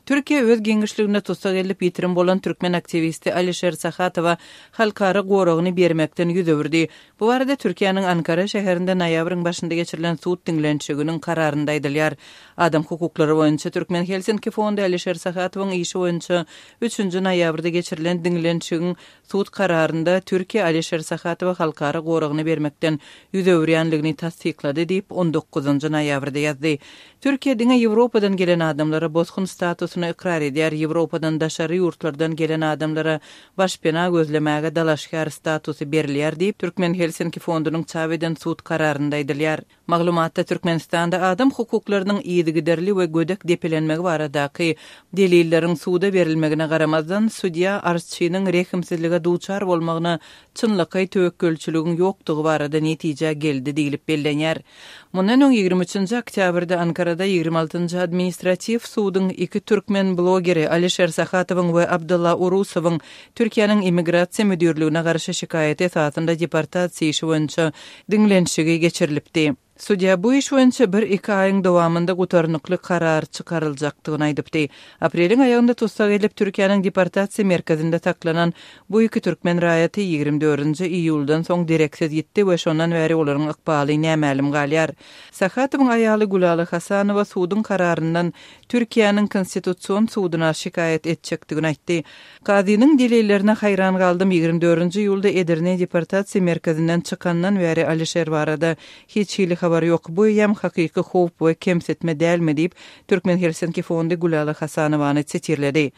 Türkiye öz giňişligine tutsa gelip ýitirim bolan türkmen aktivisti Alişer Saxatowa halkara goragyny bermekden ýüz öwürdi. Bu arada Türkiýanyň Ankara şäherinde noýabryň başynda geçirilen suud diňlenşiginiň kararynda aýdylýar. Adam hukuklary boýunça Türkmen Helsinki fondy Alişer Saxatowyň işi boýunça 3-nji noýabrda geçirilen diňlenşigiň suud kararynda Türkiýe Alişer Saxatowa halkara goragyny bermekden ýüz öwürýänligini tasdiklady diýip 19-njy noýabrda ýazdy. Türkiýe diňe Ýewropadan gelen adamlara bozgun statusyny ikrar edýär. Ýewropadan daşary ýurtlardan gelen adamlara başpena gözlemäge dalaşkar statusy berilýär diýip Türkmen Helsinki fondunyň çap eden suud kararynda aýdylýar. Maglumatda Türkmenistanda adam hukuklarynyň ýygyderli we gödek depelenmegi baradaky delilleriň suuda berilmegine garamazdan судья arsçynyň rehimsizlige duçar bolmagyna çynlyky töwekkülçiligiň ýokdugy barada netije geldi diýilip bellenýär. Mundan 23-nji oktýabrda Ankarada 26-njy administrativ suudyň iki türkmen blogeri Alişer Saxatowyň we Abdulla Urusowyň Türkiýanyň immigrasiýa müdürligine garşy şikaýet esasynda deportasiýa işi boýunça diňlenşigi geçirilipdi. Судья bu iş boýunça 1-2 aýyň dowamında gutarnykly karar çykaryljakdygyny aýdypdy. Apreliň aýagynda tutsak edilip Türkiýanyň deportasiýa merkezinde saklanan bu iki türkmen raýaty 24-nji iýuldan soň direksiz gitdi we şondan bäri olaryň ykbaly nämälim galýar. Saxatowyň aýaly Gulaly Hasanowa suudyň kararyndan Türkiýanyň konstitusiýon suudyna şikaýet etjekdigini aýtdy. Gazynyň delillerine haýran galdym. 24-nji iýulda Edirne deportasiýa merkezinden çykandan bäri Alişer barada hiç habar ýok. Bu ýam hakyky howp we kemsetme dälmi diýip Türkmen Helsinki fondy Gulaly Hasanowany çetirledi.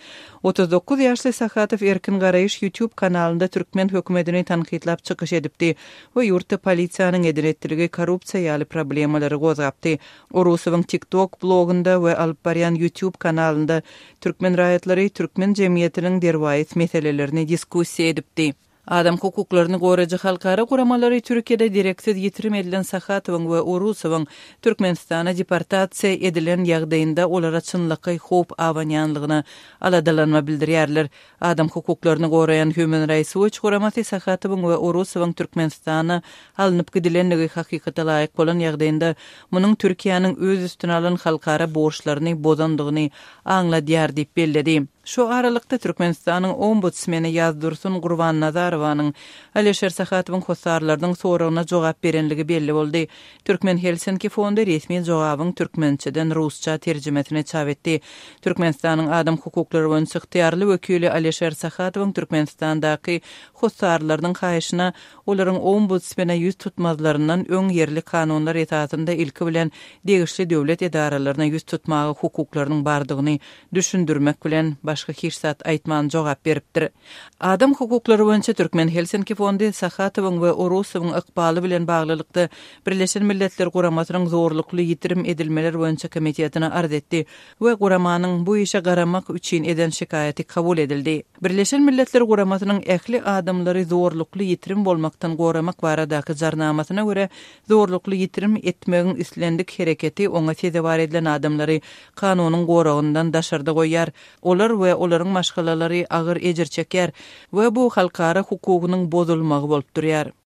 39 ýaşly Saxatow erkin garaýyş YouTube kanalynda türkmen hökümetini tanqidlap çykyş edipdi we ýurtda polisiýanyň ediretdirigi korrupsiýa ýaly problemalary gozapdy. Urusowyň TikTok blogunda we alyp barýan YouTube kanalynda türkmen raýatlary türkmen jemgyýetiniň derwaýat meselelerini diskussiýa edipdi. Adam hukuklaryny goraýjy halkara guramalary Türkiýede direksiz ýitirim edilen Saxatowyň we Urusowyň Türkmenistana deportasiýa edilen ýagdaýynda olara çynlyky howp awanýanlygyny aladalanma bildirýärler. Adam hukuklaryny goraýan Human Rights Watch guramasy Saxatowyň we Urusowyň Türkmenistana alınıp gidilenligi hakykata laýyk bolan ýagdaýynda munyň Türkiýanyň öz üstüne alan halkara borçlaryny bozandygyny aňladýar diýip belledi. Şu aralykda Türkmenistanyň ombudsmeni Ýazdursun Gurbannazarowanyň Alişer Saxatowyň hosarlarynyň soragyna jogap berenligi belli boldy. Türkmen Helsinki fondy resmi jogabyň türkmençeden rusça terjemesini çap etdi. Türkmenistanyň adam hukuklary boýunça yktyýarly wekili Alişer Saxatowyň Türkmenistandaky hosarlarynyň haýyşyna olaryň ombudsmene ýüz tutmazlaryndan öň ýerli kanunlar esasynda ilki bilen degişli döwlet edaralaryna ýüz tutmagy hukuklarynyň bardygyny düşündirmek bilen başga hirsat aýtman jogap beripdir. Adam hukuklary boýunça Türkmen Helsinki fondy Saxatowyň we Urusowyň ykbaly bilen baglylykda Birleşen Milletler Guramasynyň zorlukly ýitirim edilmeler boýunça komitetine arz etdi we guramanyň bu işe garamak üçin eden şikaýaty kabul edildi. Birleşen Milletler Guramasynyň ähli adamlary zorlukly ýitirim bolmakdan goramak baradaky jarnamasyna görä zorlukly ýitirim etmegiň islendik hereketi oňa sezebar edilen adamlary kanunyň goragyndan daşarda goýýar. Olar we olaryň maşgalalary agyr ejir çeker we bu halkara hukugynyň bozulmagy bolup durýar.